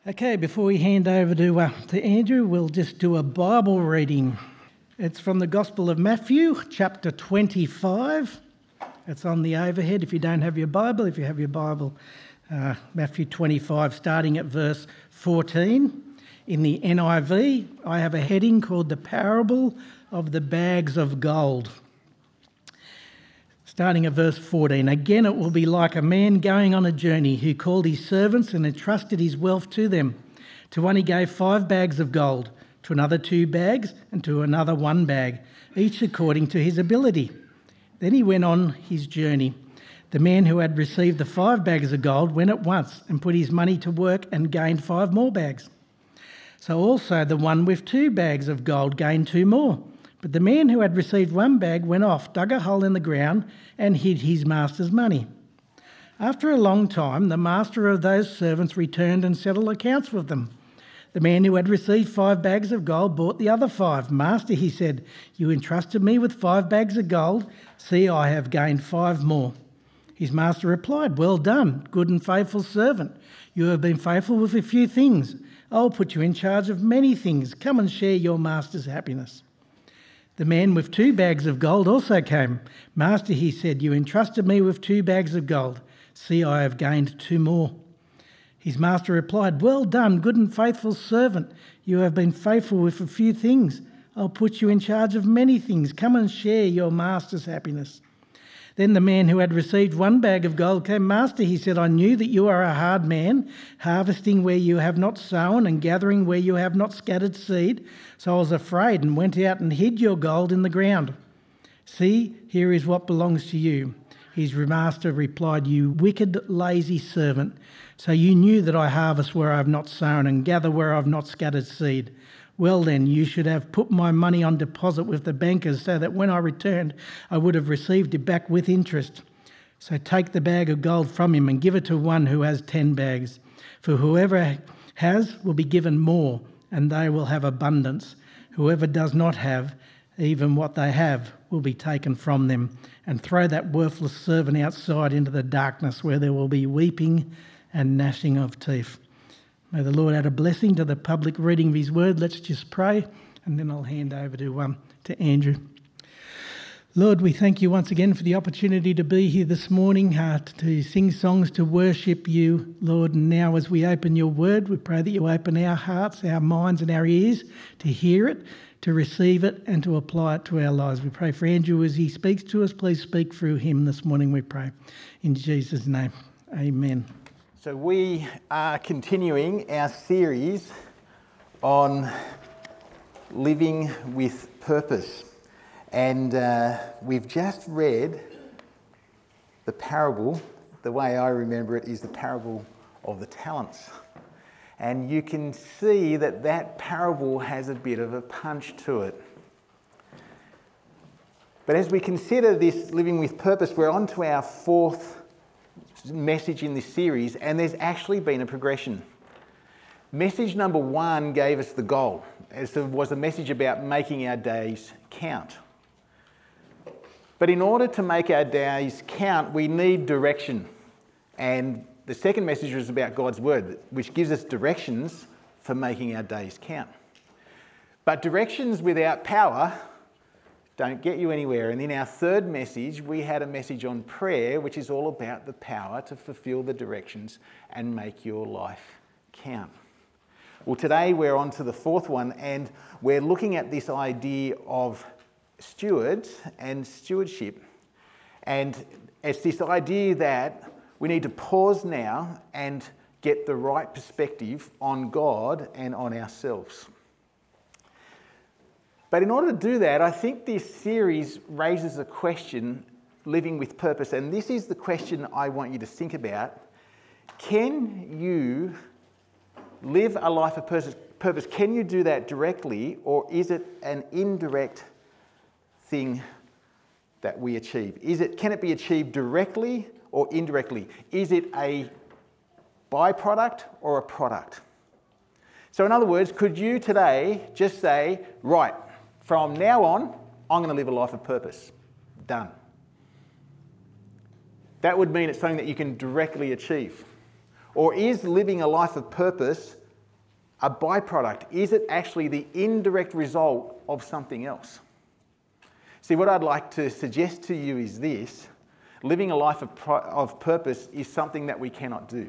Okay, before we hand over to Andrew, we'll just do a Bible reading. It's from the Gospel of Matthew, chapter 25. It's on the overhead if you don't have your Bible. If you have your Bible, Matthew 25, starting at verse 14. In the NIV, I have a heading called The Parable of the Bags of Gold. Starting at verse 14, again it will be like a man going on a journey who called his servants and entrusted his wealth to them. To one he gave 5 bags of gold, to another 2 bags, and to another 1 bag, each according to his ability. Then he went on his journey. The man who had received the 5 bags of gold went at once and put his money to work and gained 5 more bags. So also the one with 2 bags of gold gained 2 more. But the man who had received 1 bag went off, dug a hole in the ground, and hid his master's money. After a long time, the master of those servants returned and settled accounts with them. The man who had received 5 bags of gold bought the other 5. Master, he said, you entrusted me with 5 bags of gold. See, I have gained 5 more. His master replied, well done, good and faithful servant. You have been faithful with a few things. I'll put you in charge of many things. Come and share your master's happiness. The man with 2 bags of gold also came. Master, he said, you entrusted me with 2 bags of gold. See, I have gained 2 more. His master replied, well done, good and faithful servant. You have been faithful with a few things. I'll put you in charge of many things. Come and share your master's happiness. Then the man who had received 1 bag of gold came. Master, he said, I knew that you are a hard man, harvesting where you have not sown and gathering where you have not scattered seed. So I was afraid and went out and hid your gold in the ground. See, here is what belongs to you. His master replied, you wicked, lazy servant. So you knew that I harvest where I have not sown and gather where I have not scattered seed. Well then, you should have put my money on deposit with the bankers so that when I returned, I would have received it back with interest. So take the bag of gold from him and give it to one who has 10 bags. For whoever has will be given more, and they will have abundance. Whoever does not have, even what they have, will be taken from them. And throw that worthless servant outside into the darkness where there will be weeping and gnashing of teeth. May the Lord add a blessing to the public reading of his word. Let's just pray, and then I'll hand over to Andrew. Lord, we thank you once again for the opportunity to be here this morning, to sing songs, to worship you, Lord. And now as we open your word, we pray that you open our hearts, our minds and our ears to hear it, to receive it and to apply it to our lives. We pray for Andrew as he speaks to us. Please speak through him this morning, we pray. In Jesus' name, amen. So we are continuing our series on living with purpose. And we've just read the parable. The way I remember it is the parable of the talents. And you can see that that parable has a bit of a punch to it. But as we consider this living with purpose, we're on to our 4th message in this series, and there's actually been a progression. Message number 1 gave us the goal. It was a message about making our days count. But in order to make our days count, we need direction. And the second message was about God's word, which gives us directions for making our days count. But directions without power don't get you anywhere. And in our 3rd message, we had a message on prayer, which is all about the power to fulfill the directions and make your life count. Well, today we're on to the 4th one, and we're looking at this idea of stewards and stewardship. And it's this idea that we need to pause now and get the right perspective on God and on ourselves. But in order to do that, I think this series raises a question, living with purpose, and this is the question I want you to think about. Can you live a life of purpose? Can you do that directly, or is it an indirect thing that we achieve? Can it be achieved directly or indirectly? Is it a byproduct or a product? So in other words, could you today just say, right, from now on, I'm going to live a life of purpose. Done. That would mean it's something that you can directly achieve. Or is living a life of purpose a byproduct? Is it actually the indirect result of something else? See, what I'd like to suggest to you is this: living a life of purpose is something that we cannot do.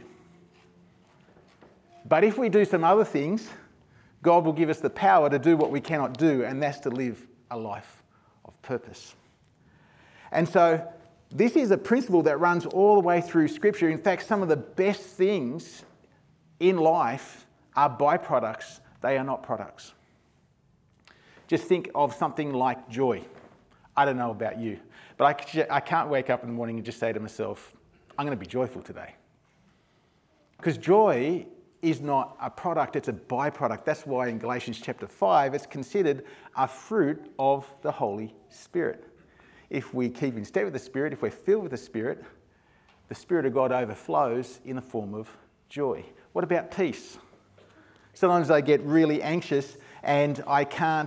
But if we do some other things, God will give us the power to do what we cannot do, and that's to live a life of purpose. And so this is a principle that runs all the way through Scripture. In fact, some of the best things in life are byproducts. They are not products. Just think of something like joy. I don't know about you, but I can't wake up in the morning and just say to myself, I'm going to be joyful today. Because joy is not a product, it's a byproduct. That's why in Galatians chapter 5, it's considered a fruit of the Holy Spirit. If we keep in step with the Spirit, if we're filled with the Spirit of God overflows in the form of joy. What about peace? Sometimes I get really anxious and I can't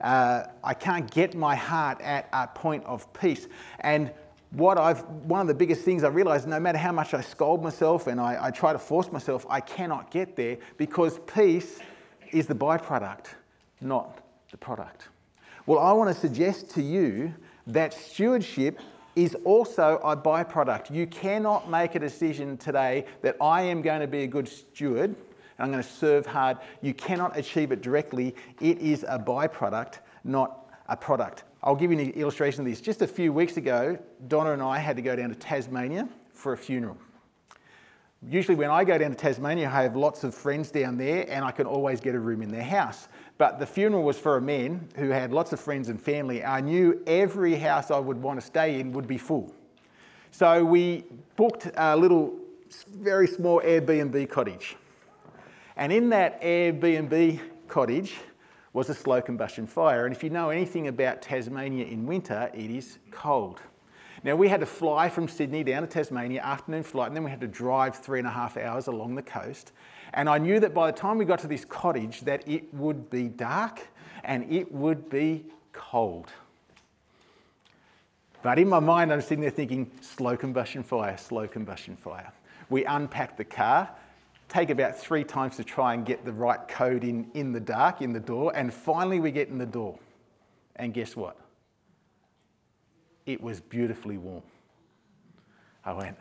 get my heart at a point of peace. And one of the biggest things I realised, no matter how much I scold myself and I try to force myself, I cannot get there, because peace is the byproduct, not the product. Well, I want to suggest to you that stewardship is also a byproduct. You cannot make a decision today that I am going to be a good steward and I'm going to serve hard. You cannot achieve it directly. It is a byproduct, not a product. I'll give you an illustration of this. Just a few weeks ago, Donna and I had to go down to Tasmania for a funeral. Usually when I go down to Tasmania, I have lots of friends down there and I can always get a room in their house. But the funeral was for a man who had lots of friends and family. I knew every house I would want to stay in would be full. So we booked a little, very small Airbnb cottage. And in that Airbnb cottage was a slow combustion fire. And if you know anything about Tasmania in winter, it is cold. Now, we had to fly from Sydney down to Tasmania, afternoon flight, and then we had to drive 3.5 hours along the coast. And I knew that by the time we got to this cottage that it would be dark and it would be cold. But in my mind, I'm sitting there thinking, slow combustion fire, slow combustion fire. We unpacked the car, take about 3 times to try and get the right code in the dark, in the door, and finally we get in the door. And guess what? It was beautifully warm. I went,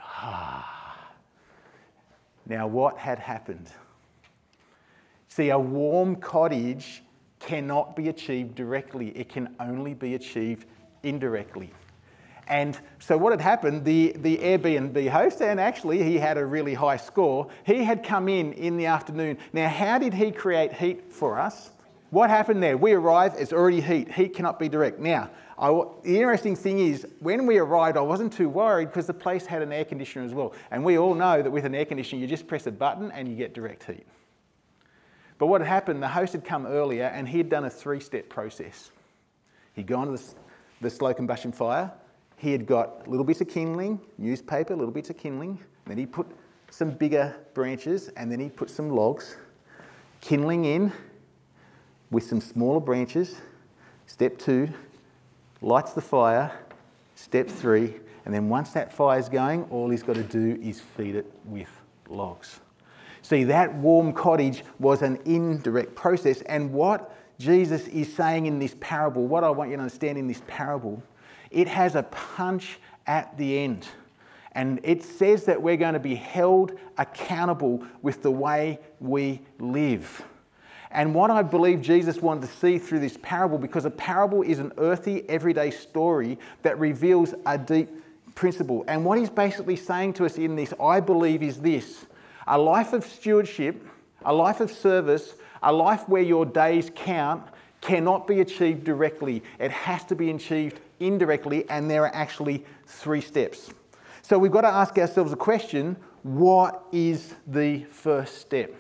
Now what had happened? See, a warm cottage cannot be achieved directly. It can only be achieved indirectly. And so what had happened, the Airbnb host, and actually he had a really high score, he had come in the afternoon. Now, how did he create heat for us? What happened there? We arrive, it's already heat. Heat cannot be direct. Now, the interesting thing is, when we arrived, I wasn't too worried because the place had an air conditioner as well. And we all know that with an air conditioner, you just press a button and you get direct heat. But what had happened, the host had come earlier and he had done a 3-step process. He'd gone to the slow combustion fire. He had got little bits of kindling, newspaper, little bits of kindling. Then he put some bigger branches and then he put some logs. Kindling in with some smaller branches. Step 2, lights the fire. Step 3, and then once that fire's going, all he's got to do is feed it with logs. See, that warm cottage was an indirect process, and what Jesus is saying in this parable, what I want you to understand in this parable, it has a punch at the end. And it says that we're going to be held accountable with the way we live. And what I believe Jesus wanted to see through this parable, because a parable is an earthy, everyday story that reveals a deep principle. And what he's basically saying to us in this, I believe, is this: a life of stewardship, a life of service, a life where your days count cannot be achieved directly. It has to be achieved indirectly, and there are actually 3 steps. So we've got to ask ourselves a question: what is the first step?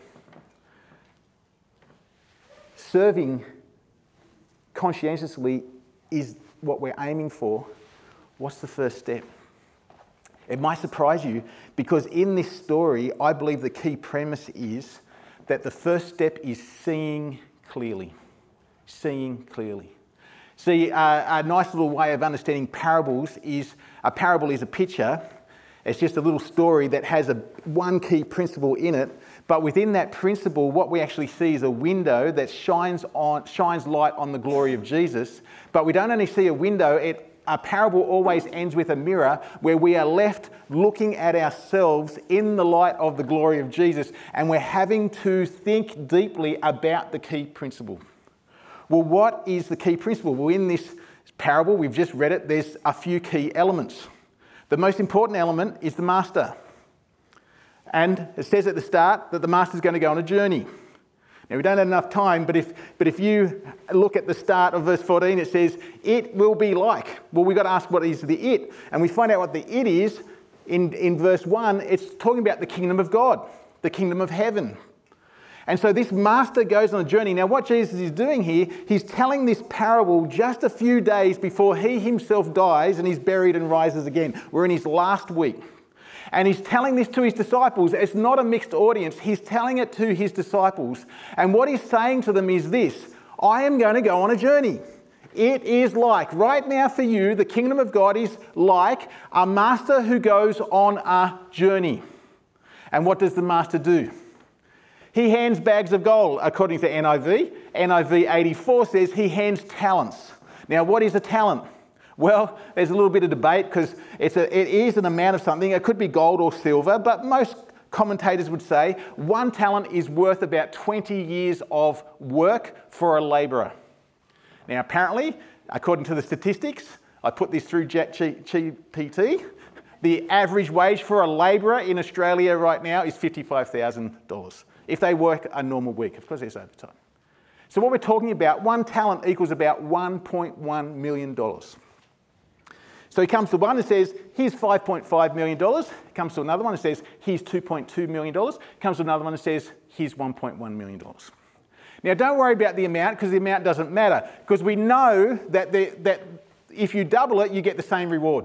Serving conscientiously is what we're aiming for. What's the first step? It might surprise you, because in this story, I believe the key premise is that the first step is seeing clearly. Seeing clearly. See, a nice little way of understanding parables is, a parable is a picture. It's just a little story that has one key principle in it, But within that principle, what we actually see is a window that shines light on the glory of Jesus. But we don't only see a window, a parable always ends with a mirror where we are left looking at ourselves in the light of the glory of Jesus, and we're having to think deeply about the key principle. Well, what is the key principle? Well, in this parable, we've just read it, there's a few key elements. The most important element is the master. And it says at the start that the master's going to go on a journey. Now, we don't have enough time, but if you look at the start of verse 14, it says, it will be like. Well, we've got to ask what is the it. And we find out what the it is in verse 1. It's talking about the kingdom of God, the kingdom of heaven. And so this master goes on a journey. Now, what Jesus is doing here, he's telling this parable just a few days before he himself dies and he's buried and rises again. We're in his last week. And he's telling this to his disciples. It's not a mixed audience. He's telling it to his disciples. And what he's saying to them is this: I am going to go on a journey. It is like, right now for you, the kingdom of God is like a master who goes on a journey. And what does the master do? He hands bags of gold, according to NIV. NIV 84 says he hands talents. Now, what is a talent? Well, there's a little bit of debate because it is an amount of something. It could be gold or silver, but most commentators would say 1 talent is worth about 20 years of work for a labourer. Now, apparently, according to the statistics, I put this through ChatGPT, the average wage for a labourer in Australia right now is $55,000 if they work a normal week. Of course, there's overtime. So what we're talking about, 1 talent equals about $1.1 million. So he comes to one and says, here's $5.5 million. He comes to another one and says, here's $2.2 million. Comes to another one and says, here's $1.1 million. Now, don't worry about the amount because the amount doesn't matter, because we know that if you double it, you get the same reward.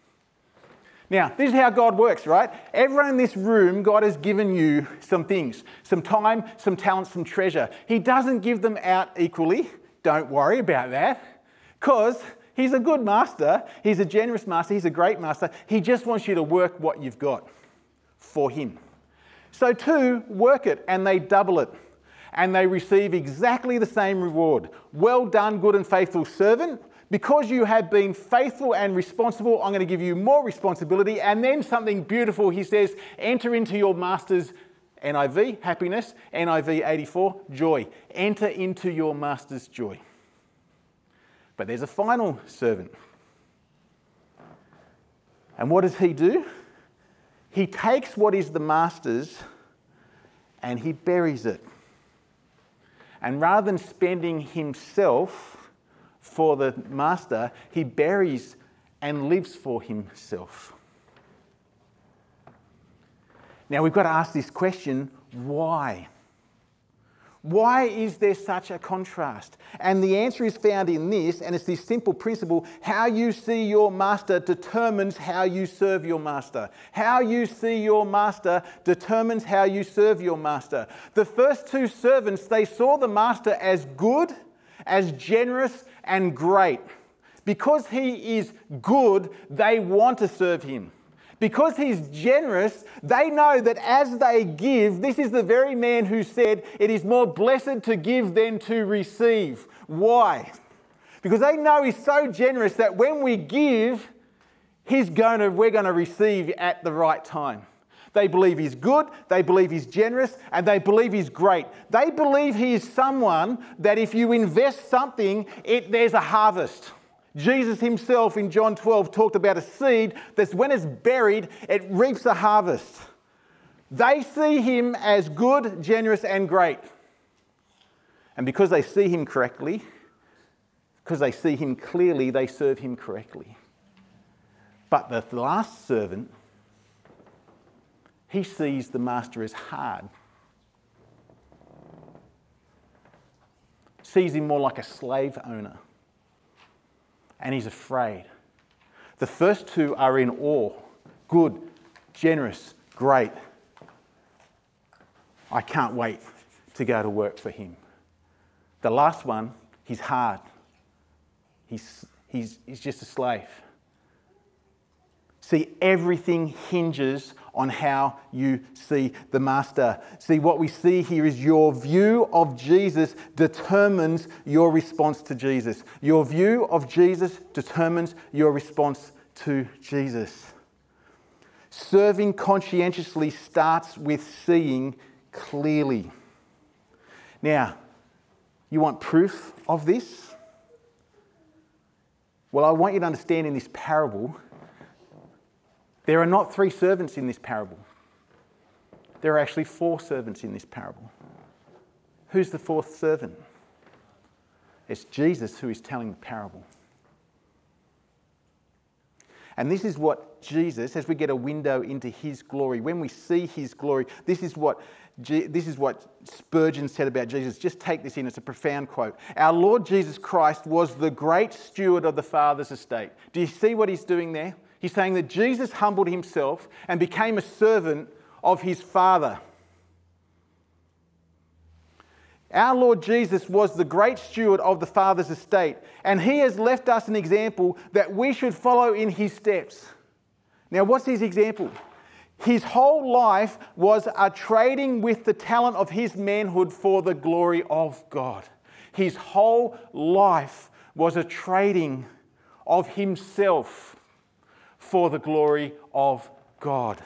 Now, this is how God works, right? Everyone in this room, God has given you some things, some time, some talent, some treasure. He doesn't give them out equally. Don't worry about that, because he's a good master, he's a generous master, he's a great master. He just wants you to work what you've got for him. So too, work it, and they double it, and they receive exactly the same reward. Well done, good and faithful servant. Because you have been faithful and responsible, I'm going to give you more responsibility. And then something beautiful, he says, enter into your master's, NIV, happiness, NIV 84, joy. Enter into your master's joy. But there's a final servant. And what does he do? He takes what is the master's and he buries it. And rather than spending himself for the master, he buries and lives for himself. Now we've got to ask this question, why? Why is there such a contrast? And the answer is found in this, and it's this simple principle: how you see your master determines how you serve your master. How you see your master determines how you serve your master. The first 2 servants, they saw the master as good, as generous, and great. Because he is good, they want to serve him. Because he's generous, they know that as they give, this is the very man who said, it is more blessed to give than to receive. Why? Because they know he's so generous that when we give, we're going to receive at the right time. They believe he's good, they believe he's generous, and they believe he's great. They believe he is someone that if you invest something, there's a harvest. Jesus himself in John 12 talked about a seed that's when it's buried, it reaps a harvest. They see him as good, generous, and great. And because they see him correctly, because they see him clearly, they serve him correctly. But the last servant, he sees the master as hard. Sees him more like a slave owner. And he's afraid. The first 2 are in awe. Good, generous, great. I can't wait to go to work for him. The last one, he's hard. He's just a slave. See, everything hinges on how you see the master. See, what we see here is your view of Jesus determines your response to Jesus. Your view of Jesus determines your response to Jesus. Serving conscientiously starts with seeing clearly. Now, you want proof of this? Well, I want you to understand in this parable, there are not 3 servants in this parable. There are actually 4 servants in this parable. Who's the 4th servant? It's Jesus who is telling the parable. And this is what Jesus, as we get a window into his glory, when we see his glory, this is what Spurgeon said about Jesus. Just take this in, it's a profound quote. Our Lord Jesus Christ was the great steward of the Father's estate. Do you see what he's doing there? He's saying that Jesus humbled himself and became a servant of his Father. Our Lord Jesus was the great steward of the Father's estate, and he has left us an example that we should follow in his steps. Now, what's his example? His whole life was a trading with the talent of his manhood for the glory of God. His whole life was a trading of himself for the glory of God.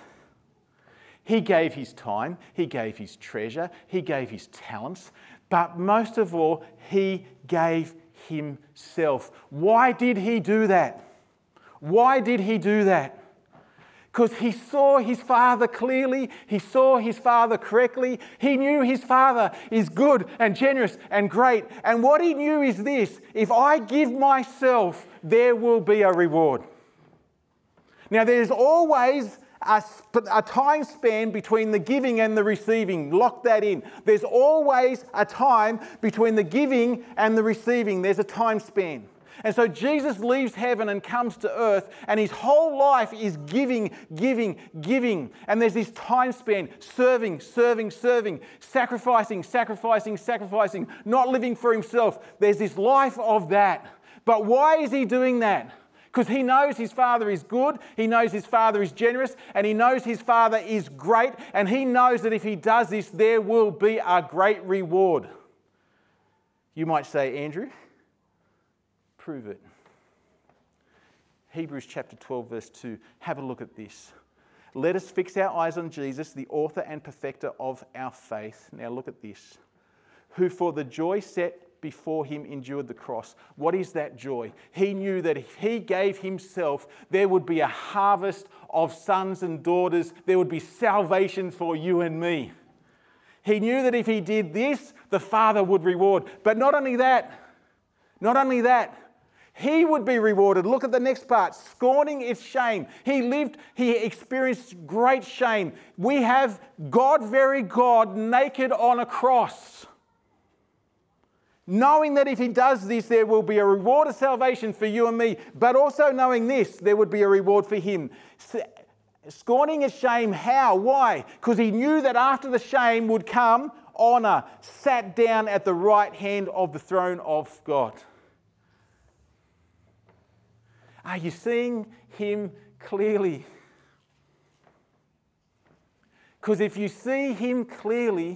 He gave his time, he gave his treasure, he gave his talents, but most of all, he gave himself. Why did he do that? Why did he do that? Because he saw his Father clearly, he saw his Father correctly, he knew his Father is good and generous and great. And what he knew is this: if I give myself, there will be a reward. Now, there's always a time span between the giving and the receiving. Lock that in. There's always a time between the giving and the receiving. There's a time span. And so Jesus leaves heaven and comes to earth, and his whole life is giving, giving, giving. And there's this time span: serving, serving, serving, sacrificing, sacrificing, sacrificing, not living for himself. There's this life of that. But why is he doing that? Because he knows his Father is good, he knows his Father is generous, and he knows his Father is great, and he knows that if he does this, there will be a great reward. You might say, Andrew, prove it. Hebrews chapter 12, verse 2. Have a look at this. Let us fix our eyes on Jesus, the author and perfecter of our faith. Now look at this. Who for the joy set before him endured the cross. What is that joy? He knew that if he gave himself, there would be a harvest of sons and daughters. There would be salvation for you and me. He knew that if he did this, the Father would reward. But not only that, he would be rewarded. Look at the next part. Scorning its shame. He experienced great shame. We have God, very God, naked on a cross. Knowing that if he does this, there will be a reward of salvation for you and me, but also knowing this, there would be a reward for him. Scorning his shame, how? Why? Because he knew that after the shame would come honour, sat down at the right hand of the throne of God. Are you seeing him clearly? Because if you see him clearly,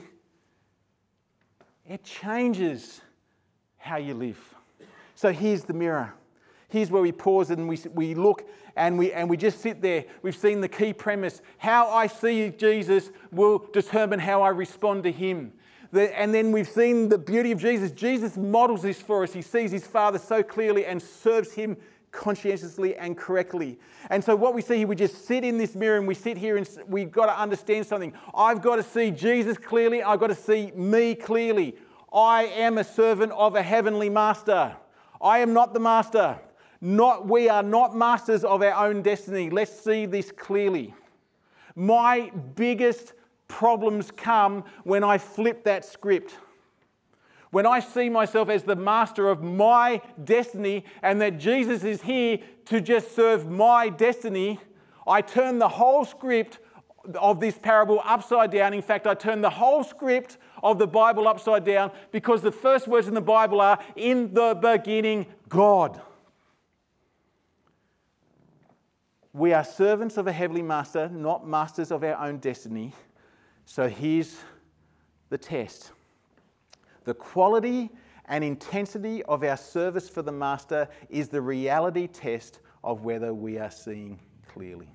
it changes how you live. So here's the mirror. Here's where we pause and we look and we just sit there. We've seen the key premise. How I see Jesus will determine how I respond to him. And then we've seen the beauty of Jesus. Jesus models this for us. He sees his Father so clearly and serves him conscientiously and correctly. And so what we see here, we just sit in this mirror and we sit here and we've got to understand something. I've got to see Jesus clearly. I've got to see me clearly. I am a servant of a heavenly master. I am not the master. We are not masters of our own destiny. Let's see this clearly. My biggest problems come when I flip that script. When I see myself as the master of my destiny and that Jesus is here to just serve my destiny, I turn the whole script of this parable upside down. In fact, I turn the whole script of the Bible upside down because the first words in the Bible are, in the beginning, God. We are servants of a heavenly master, not masters of our own destiny. So here's the test. The quality and intensity of our service for the master is the reality test of whether we are seeing clearly.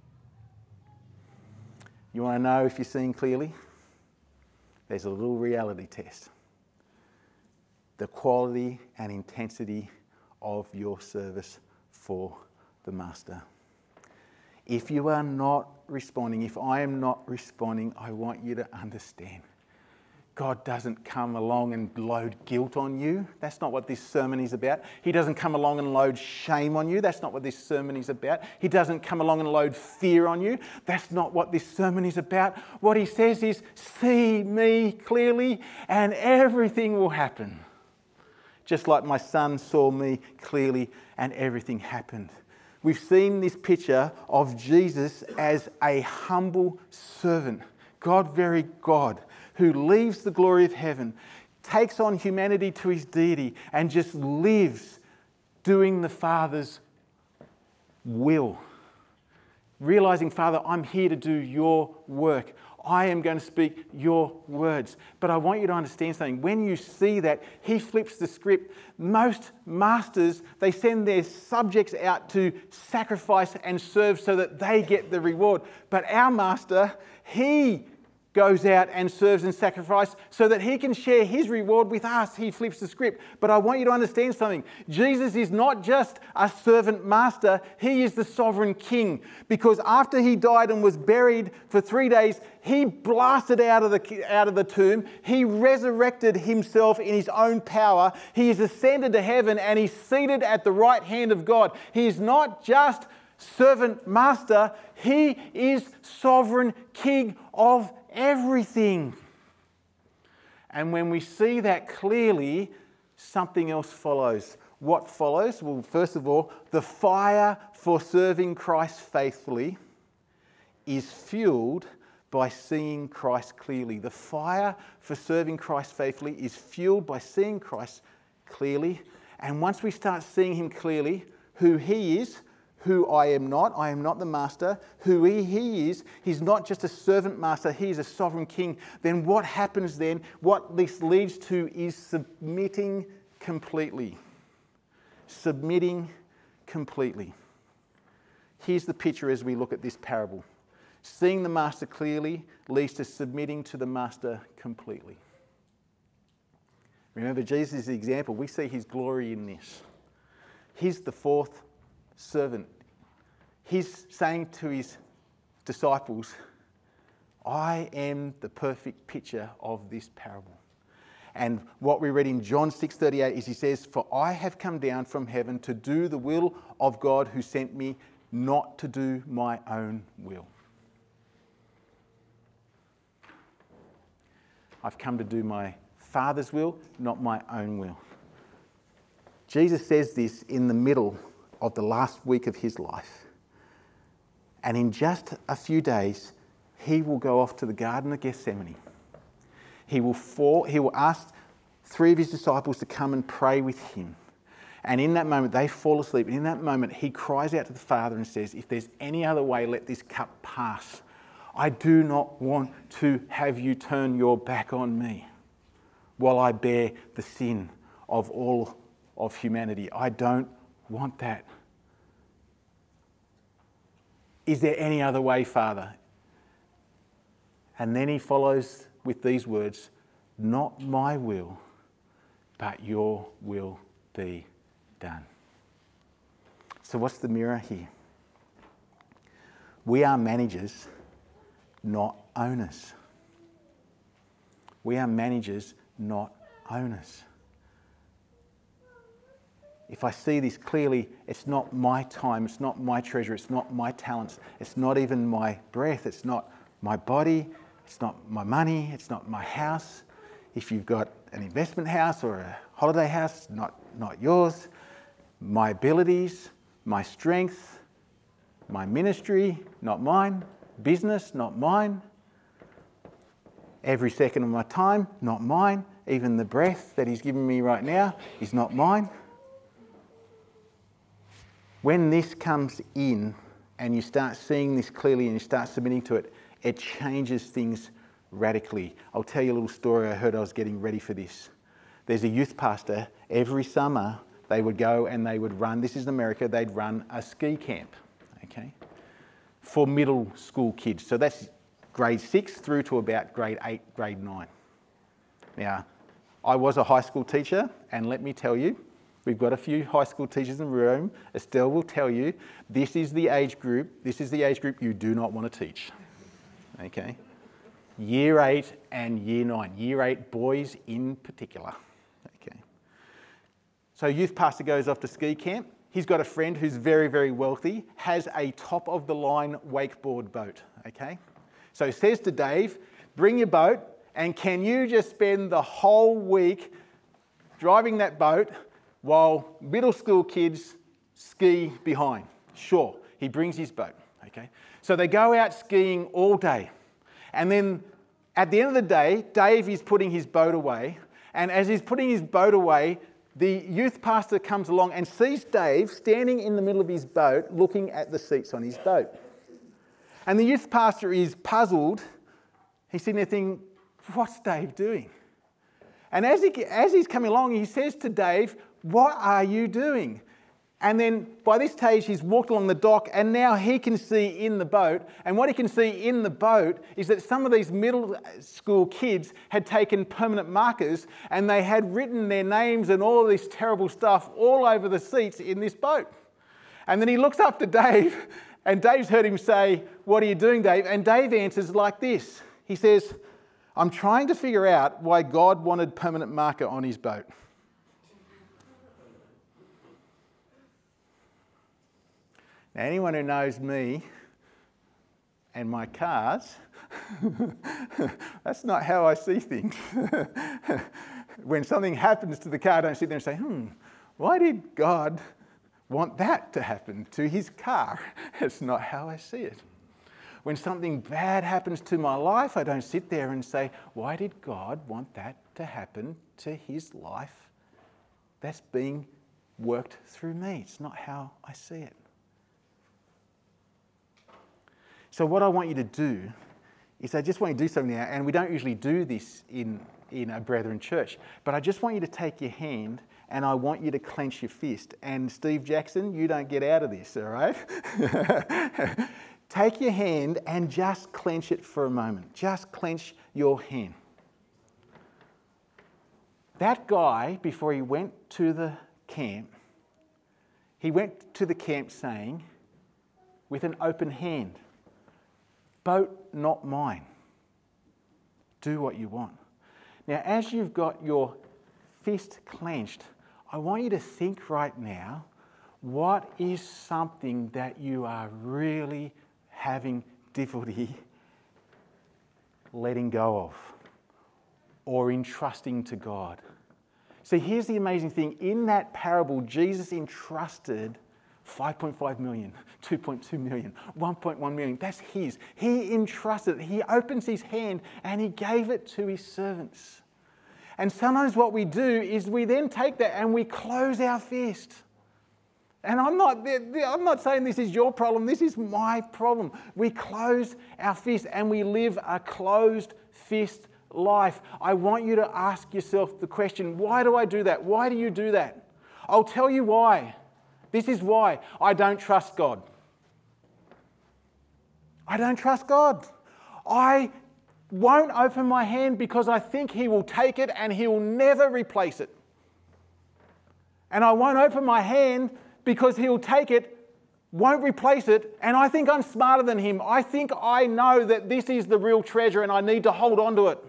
You want to know if you're seeing clearly? There's a little reality test. The quality and intensity of your service for the master. If you are not responding, if I am not responding, I want you to understand. God doesn't come along and load guilt on you. That's not what this sermon is about. He doesn't come along and load shame on you. That's not what this sermon is about. He doesn't come along and load fear on you. That's not what this sermon is about. What he says is, see me clearly and everything will happen. Just like my son saw me clearly and everything happened. We've seen this picture of Jesus as a humble servant, God, very God, who leaves the glory of heaven, takes on humanity to his deity, and just lives doing the Father's will. Realizing, Father, I'm here to do your work. I am going to speak your words. But I want you to understand something. When you see that, he flips the script. Most masters, they send their subjects out to sacrifice and serve so that they get the reward. But our master, he goes out and serves and sacrifices so that he can share his reward with us. He flips the script. But I want you to understand something. Jesus is not just a servant master. He is the sovereign king. Because after he died and was buried for 3 days, he blasted out of the tomb. He resurrected himself in his own power. He is ascended to heaven and he's seated at the right hand of God. He is not just servant master. He is sovereign king of everything. And when we see that clearly, something else follows. What follows? Well, first of all, the fire for serving Christ faithfully is fueled by seeing Christ clearly. The fire for serving Christ faithfully is fueled by seeing Christ clearly. And once we start seeing him clearly, who he is, who I am not the master, who he is, he's not just a servant master, he is a sovereign king. Then what happens then, what this leads to is submitting completely. Submitting completely. Here's the picture as we look at this parable. Seeing the master clearly leads to submitting to the master completely. Remember, Jesus is the example. We see his glory in this. He's the fourth servant. He's saying to his disciples, I am the perfect picture of this parable. And what we read in John 6:38 is he says, for I have come down from heaven to do the will of God who sent me, not to do my own will. I've come to do my Father's will, not my own will. Jesus says this in the middle of the last week of his life. And in just a few days, he will go off to the Garden of Gethsemane. He will ask 3 of his disciples to come and pray with him. And in that moment, they fall asleep. And in that moment, he cries out to the Father and says, if there's any other way, let this cup pass. I do not want to have you turn your back on me while I bear the sin of all of humanity. I don't want that. Is there any other way, Father? And then he follows with these words, not my will, but your will be done. So what's the mirror here? We are managers, not owners. We are managers, not owners. If I see this clearly, it's not my time, it's not my treasure, it's not my talents, it's not even my breath, it's not my body, it's not my money, it's not my house. If you've got an investment house or a holiday house, not yours. My abilities, my strength, my ministry, not mine. Business, not mine. Every second of my time, not mine. Even the breath that he's given me right now is not mine. When this comes in and you start seeing this clearly and you start submitting to it, it changes things radically. I'll tell you a little story I heard I was getting ready for this. There's a youth pastor, every summer they would go and they would run, this is in America, they'd run a ski camp, okay, for middle school kids. So that's grade 6 through to about grade 8, grade 9. Now, I was a high school teacher, and let me tell you, we've got a few high school teachers in the room. Estelle will tell you, this is the age group you do not want to teach, okay? Year 8 and Year 9. Year 8 boys in particular, okay? So youth pastor goes off to ski camp. He's got a friend who's very, very wealthy, has a top-of-the-line wakeboard boat, okay? So he says to Dave, bring your boat, and can you just spend the whole week driving that boat while middle school kids ski behind? Sure, he brings his boat, okay? So they go out skiing all day. And then at the end of the day, Dave is putting his boat away. And as he's putting his boat away, the youth pastor comes along and sees Dave standing in the middle of his boat looking at the seats on his boat. And the youth pastor is puzzled. He's sitting there thinking, what's Dave doing? And as he's coming along, he says to Dave, what are you doing? And then by this stage, he's walked along the dock and now he can see in the boat. And what he can see in the boat is that some of these middle school kids had taken permanent markers and they had written their names and all this terrible stuff all over the seats in this boat. And then he looks up to Dave and Dave's heard him say, what are you doing, Dave? And Dave answers like this. He says, I'm trying to figure out why God wanted permanent marker on his boat. Now, anyone who knows me and my cars, that's not how I see things. When something happens to the car, I don't sit there and say, why did God want that to happen to his car? It's not how I see it. When something bad happens to my life, I don't sit there and say, why did God want that to happen to his life that's being worked through me? It's not how I see it. So what I want you to do is I just want you to do something now, and we don't usually do this in a Brethren church, but I just want you to take your hand and I want you to clench your fist. And Steve Jackson, you don't get out of this, all right? Take your hand and just clench it for a moment. Just clench your hand. That guy, before he went to the camp, he went to the camp saying, with an open hand, boat not mine. Do what you want. Now, as you've got your fist clenched, I want you to think right now, what is something that you are really having difficulty letting go of or entrusting to God? See, here's the amazing thing. In that parable, Jesus entrusted 5.5 million, 2.2 million, 1.1 million. That's his. He entrusted it. He opens his hand and he gave it to his servants. And sometimes what we do is we then take that and we close our fist. And I'm not saying this is your problem. This is my problem. We close our fist and we live a closed fist life. I want you to ask yourself the question, why do I do that? Why do you do that? I'll tell you why. This is why I don't trust God. I don't trust God. I won't open my hand because I think he will take it and he will never replace it. And I won't open my hand because he'll take it, won't replace it, and I think I'm smarter than him. I think I know that this is the real treasure and I need to hold on to it.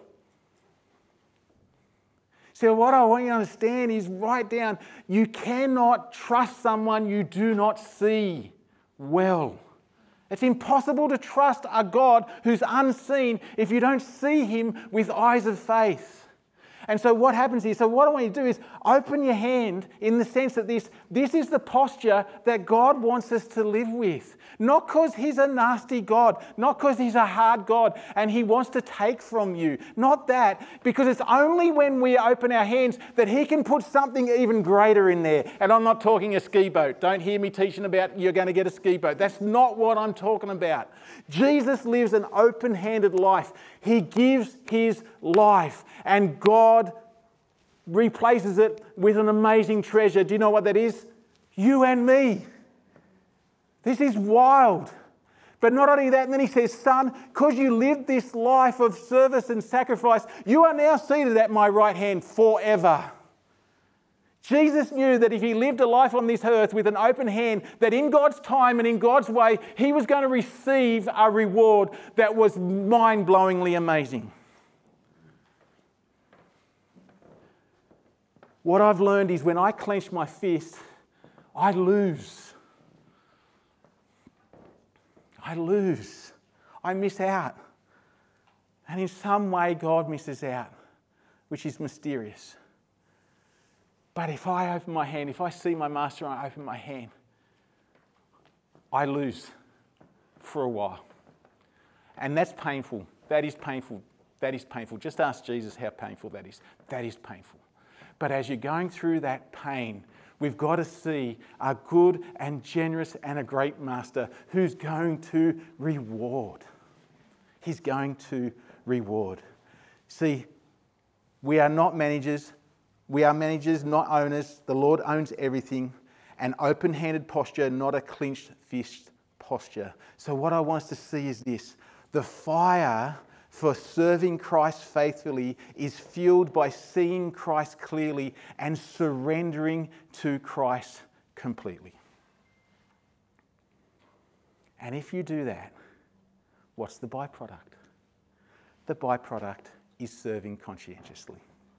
So what I want you to understand is write down, you cannot trust someone you do not see well. It's impossible to trust a God who's unseen if you don't see him with eyes of faith. And so what happens here, so what I want you to do is open your hand in the sense that this is the posture that God wants us to live with. Not because he's a nasty God, not because he's a hard God and he wants to take from you. Not that, because it's only when we open our hands that he can put something even greater in there. And I'm not talking a ski boat. Don't hear me teaching about you're going to get a ski boat. That's not what I'm talking about. Jesus lives an open-handed life. He gives his life and God replaces it with an amazing treasure. Do you know what that is? You and me. This is wild. But not only that, and then he says, son, because you lived this life of service and sacrifice, you are now seated at my right hand forever. Jesus knew that if he lived a life on this earth with an open hand, that in God's time and in God's way, he was going to receive a reward that was mind-blowingly amazing. What I've learned is when I clench my fist, I lose. I miss out. And in some way, God misses out, which is mysterious. But if I open my hand, if I see my master and I open my hand, I lose for a while. And that's painful. That is painful. That is painful. Just ask Jesus how painful that is. That is painful. But as you're going through that pain, we've got to see a good and generous and a great master who's going to reward. He's going to reward. See, we are not managers. We are managers, not owners. The Lord owns everything. An open-handed posture, not a clenched fist posture. So what I want us to see is this. The fire for serving Christ faithfully is fueled by seeing Christ clearly and surrendering to Christ completely. And if you do that, what's the byproduct? The byproduct is serving conscientiously.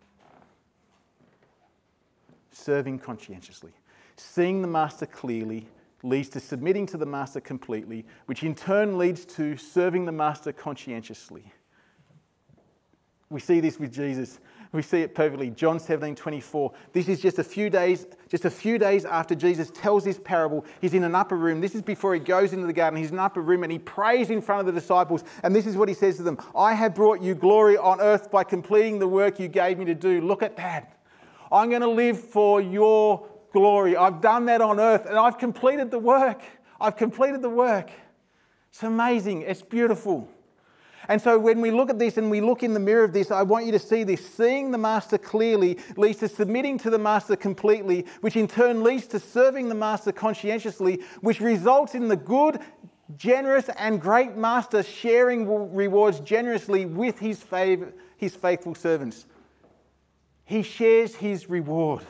Serving conscientiously. Seeing the Master clearly leads to submitting to the Master completely, which in turn leads to serving the Master conscientiously. We see this with Jesus. We see it perfectly. John 17:24. This is just a few days after Jesus tells this parable. He's in an upper room. This is before he goes into the garden. He's in an upper room and he prays in front of the disciples. And this is what he says to them. I have brought you glory on earth by completing the work you gave me to do. Look at that. I'm going to live for your glory. I've done that on earth and I've completed the work. I've completed the work. It's amazing. It's beautiful. And so when we look at this and we look in the mirror of this, I want you to see this. Seeing the Master clearly leads to submitting to the Master completely, which in turn leads to serving the Master conscientiously, which results in the good, generous and great Master sharing rewards generously with his faithful servants. He shares his reward.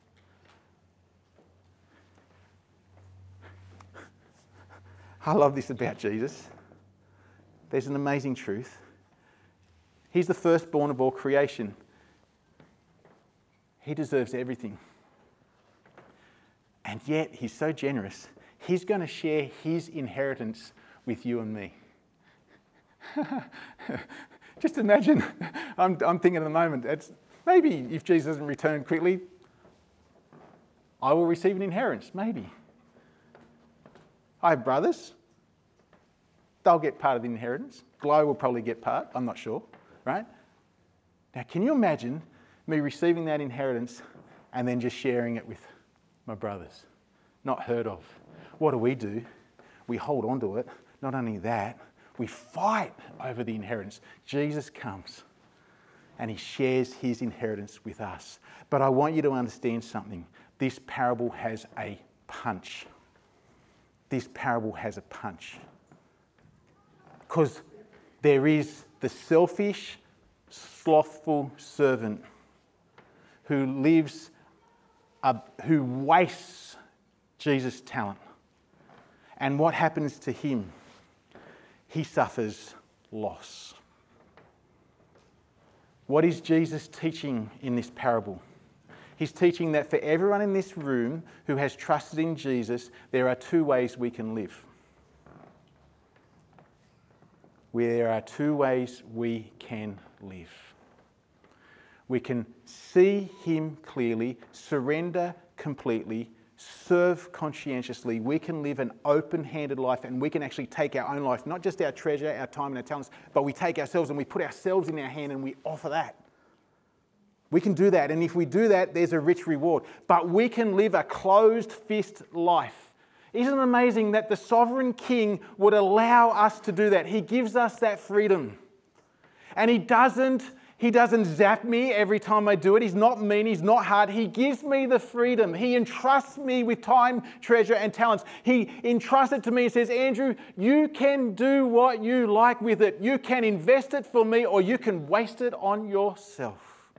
I love this about Jesus. There's an amazing truth. He's the firstborn of all creation. He deserves everything. And yet, he's so generous. He's going to share his inheritance with you and me. Just imagine, I'm thinking at the moment, maybe if Jesus doesn't return quickly, I will receive an inheritance, maybe. I have brothers. They'll get part of the inheritance. Glo will probably get part. I'm not sure, right? Now, can you imagine me receiving that inheritance and then just sharing it with my brothers? Not heard of. What do? We hold on to it. Not only that, we fight over the inheritance. Jesus comes and he shares his inheritance with us. But I want you to understand something. This parable has a punch. This parable has a punch. Because there is the selfish, slothful servant who wastes Jesus' talent. And what happens to him? He suffers loss. What is Jesus teaching in this parable? He's teaching that for everyone in this room who has trusted in Jesus, there are two ways we can live. There are two ways we can live. We can see him clearly, surrender completely, serve conscientiously. We can live an open-handed life, and we can actually take our own life, not just our treasure, our time and our talents, but we take ourselves and we put ourselves in our hand and we offer that. We can do that, and if we do that, there's a rich reward. But we can live a closed-fist life. Isn't it amazing that the sovereign king would allow us to do that? He gives us that freedom. And he doesn't zap me every time I do it. He's not mean. He's not hard. He gives me the freedom. He entrusts me with time, treasure, and talents. He entrusts it to me and says, Andrew, you can do what you like with it. You can invest it for me, or you can waste it on yourself.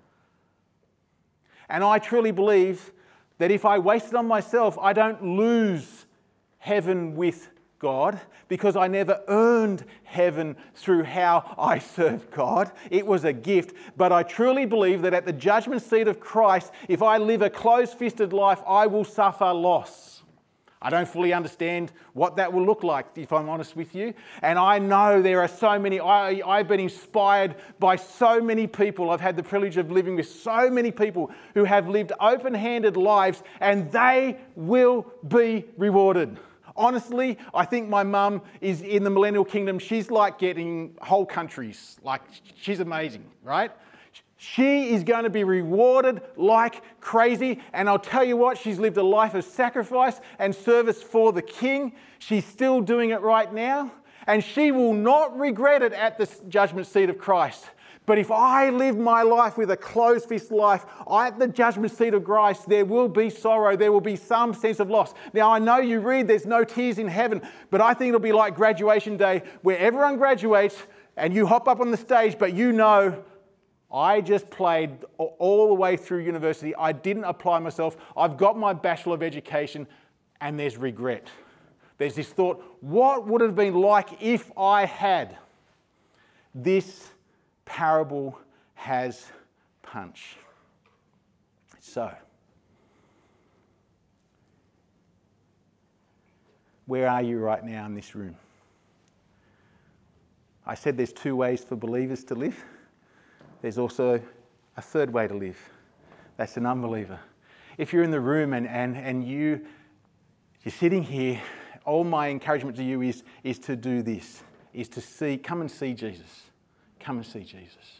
And I truly believe that if I waste it on myself, I don't lose heaven with God, because I never earned heaven through how I serve God. It was a gift. But I truly believe that at the judgment seat of Christ, if I live a closed-fisted life, I will suffer loss. I don't fully understand what that will look like, if I'm honest with you. And I know there are so many, I've been inspired by so many people. I've had the privilege of living with so many people who have lived open-handed lives, and they will be rewarded. Honestly, I think my mum is in the millennial kingdom. She's like getting whole countries. Like, she's amazing, right? She is going to be rewarded like crazy. And I'll tell you what, she's lived a life of sacrifice and service for the King. She's still doing it right now. And she will not regret it at the judgment seat of Christ. But if I live my life with a closed-fist life, at the judgment seat of Christ, there will be sorrow. There will be some sense of loss. Now, I know you read there's no tears in heaven, but I think it'll be like graduation day, where everyone graduates and you hop up on the stage, but you know, I just played all the way through university. I didn't apply myself. I've got my Bachelor of Education, and there's regret. There's this thought, what would it have been like if I had? This parable has punch. So, where are you right now in this room? I said there's two ways for believers to live. There's also a third way to live. That's an unbeliever. If you're in the room and you're sitting here, all my encouragement to you is to do this, is to come and see Jesus. Come and see Jesus.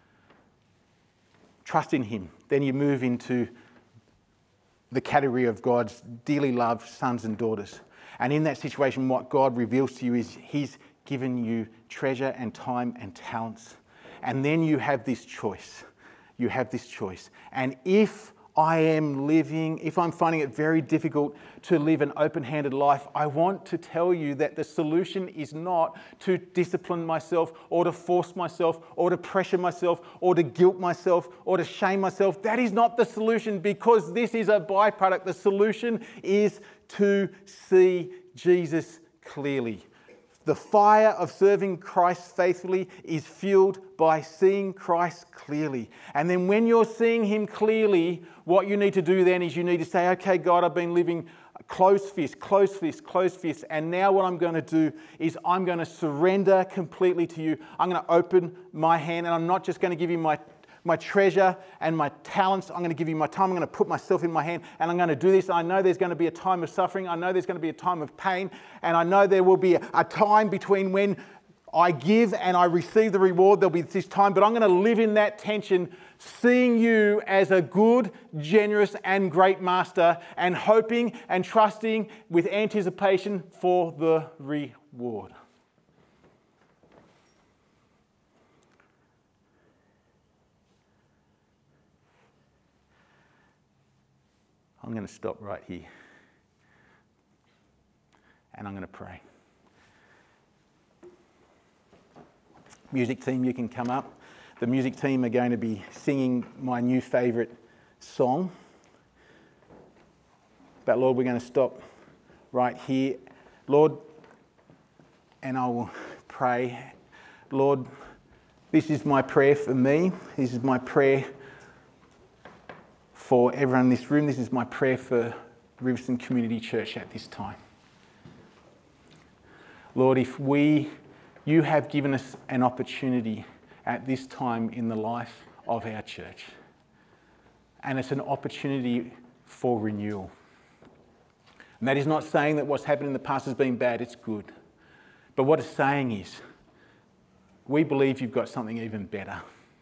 Trust in him. Then you move into the category of God's dearly loved sons and daughters. And in that situation, what God reveals to you is he's given you treasure and time and talents. And then you have this choice. You have this choice. And if I'm finding it very difficult to live an open-handed life, I want to tell you that the solution is not to discipline myself or to force myself or to pressure myself or to guilt myself or to shame myself. That is not the solution, because this is a byproduct. The solution is to see Jesus clearly. The fire of serving Christ faithfully is fueled by seeing Christ clearly. And then when you're seeing him clearly, what you need to do then is you need to say, okay, God, I've been living closed fist. And now what I'm going to do is I'm going to surrender completely to you. I'm going to open my hand, and I'm not just going to give you my treasure and my talents. I'm going to give you my time. I'm going to put myself in my hand, and I'm going to do this. I know there's going to be a time of suffering. I know there's going to be a time of pain. And I know there will be a time between when I give and I receive the reward. There'll be this time, but I'm going to live in that tension, seeing you as a good, generous, and great master, and hoping and trusting with anticipation for the reward. I'm going to stop right here, and I'm going to pray. Music team, you can come up. The music team are going to be singing my new favourite song. But Lord, we're going to stop right here. Lord, and I will pray. Lord, this is my prayer for me. This is my prayer for everyone in this room. This is my prayer for Riverstone Community Church at this time. Lord, you have given us an opportunity at this time in the life of our church. And it's an opportunity for renewal. And that is not saying that what's happened in the past has been bad, it's good. But what it's saying is, we believe you've got something even better.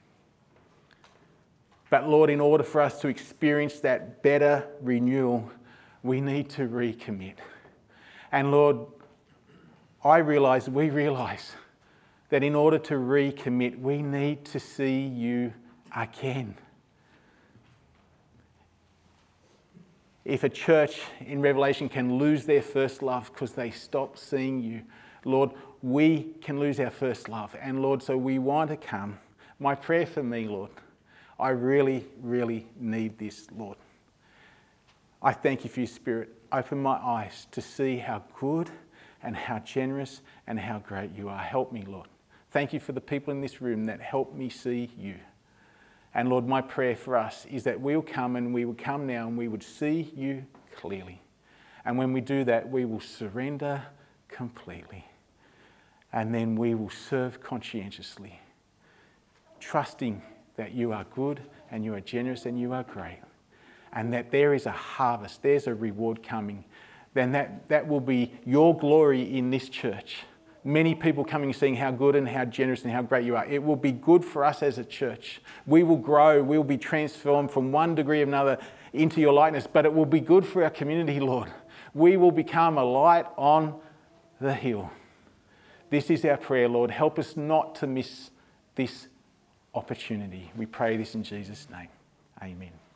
But Lord, in order for us to experience that better renewal, we need to recommit. And Lord, we realise that in order to recommit, we need to see you again. If a church in Revelation can lose their first love because they stop seeing you, Lord, we can lose our first love. And Lord, so we want to come. My prayer for me, Lord, I really, really need this, Lord. I thank you for your Spirit. Open my eyes to see how good and how generous and how great you are. Help me, Lord. Thank you for the people in this room that help me see you. And Lord, my prayer for us is that we'll come, and we would come now and we would see you clearly. And when we do that, we will surrender completely. And then we will serve conscientiously, trusting that you are good and you are generous and you are great. And that there is a harvest, there's a reward coming. Then that will be your glory in this church. Many people coming and seeing how good and how generous and how great you are. It will be good for us as a church. We will grow, we will be transformed from one degree or another into your likeness, but it will be good for our community, Lord. We will become a light on the hill. This is our prayer, Lord. Help us not to miss this opportunity. We pray this in Jesus' name. Amen.